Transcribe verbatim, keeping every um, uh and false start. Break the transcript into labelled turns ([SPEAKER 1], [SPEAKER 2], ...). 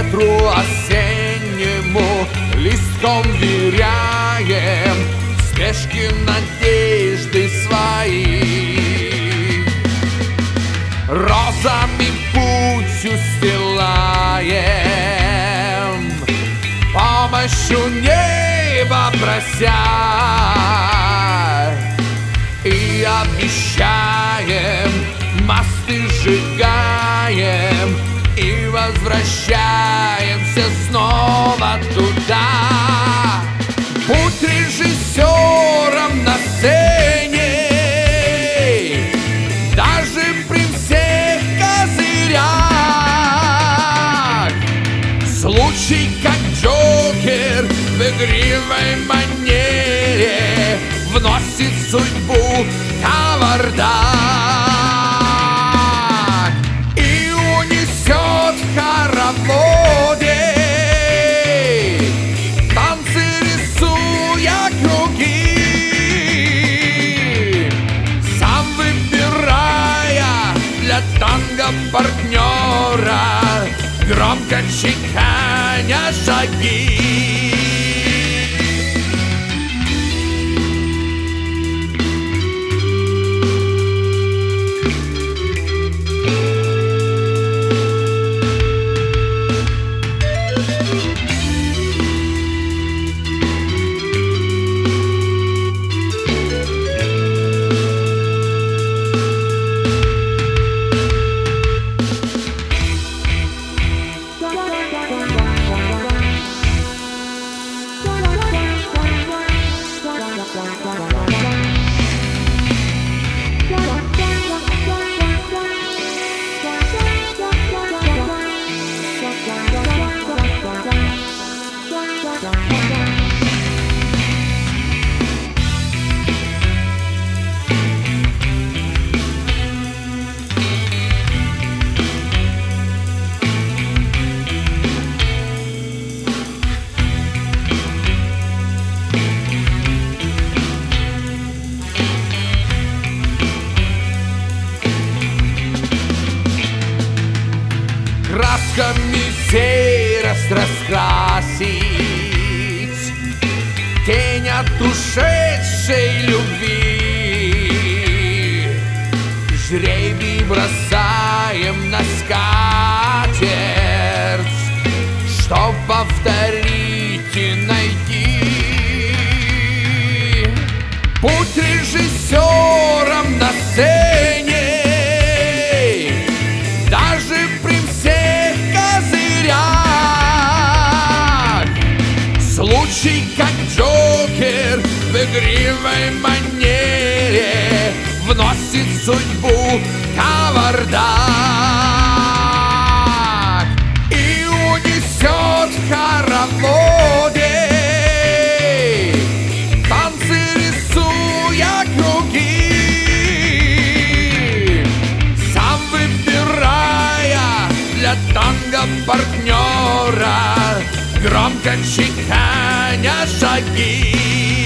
[SPEAKER 1] ветру осеннему листком виряем спешки надежды свои. Розами путь устилаем, помощью неба прося, и обещаем, мосты сжигаем и возвращаемся снова туда. Будь режиссером на сцене, даже при всех козырях. Случай, как Джокер в игривой манере вносит в судьбу кавардак и унесет в хороводе, танцы рисуя круги, сам выбирая для танго партнера, громко чеканя шаги. Красками сей раз раскрасить тень от ушедшей любви. Жребий бросаем на скатерть, чтоб повторить и найти. Будь режиссером на сцене, даже при всех козырях. Случай, как Джокер в игривой манере вносит в судьбу кавардак и унесет в хороводе, танцы рисуя круги, сам выбирая для танго партнера, громко чеканя шаги.